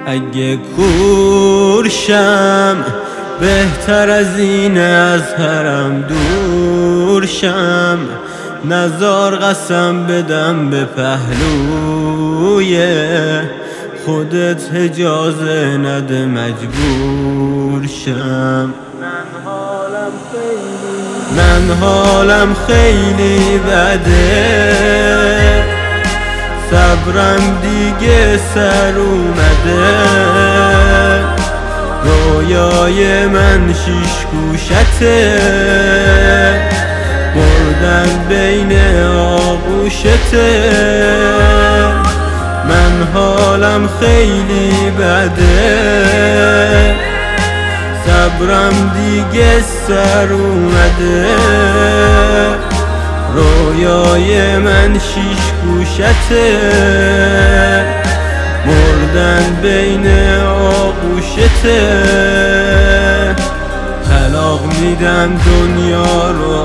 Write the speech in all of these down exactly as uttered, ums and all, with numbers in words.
اگه کورشم بهتر از این از حرم دورشم، نزار قسم بدم به پهلوی خودت اجازه نده مجبور شم. من حالم خیلی بده، صبرم دیگه سر اومده، رویای من شیش گوشته، مردن بین آغوشته. من حالم خیلی بده، صبرم دیگه سر اومده، رویای من شیش گوشته، مردن بین آغوشته. طلاق میدم دنیا رو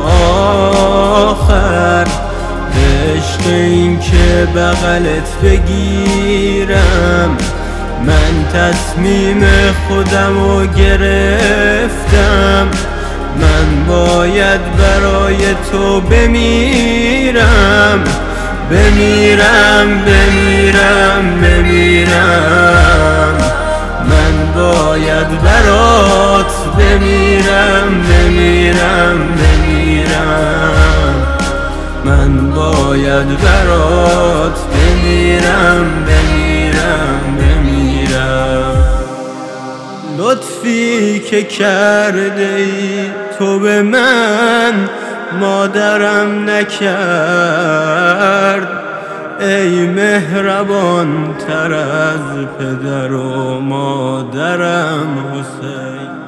آخر، به عشق این که بغلت بگیرم. من تصمیم خودم رو گرفتم، من باید برای تو بمیرم، بمیرم بمیرم بمیرم. من باید برات بمیرم بمیرم بمیرم. من باید برات بمیرم بمیرم بمیرم. لطفی که کرده ای تو به من، مادرم نکرد. ای مهربان تر از پدر و مادرم حسین.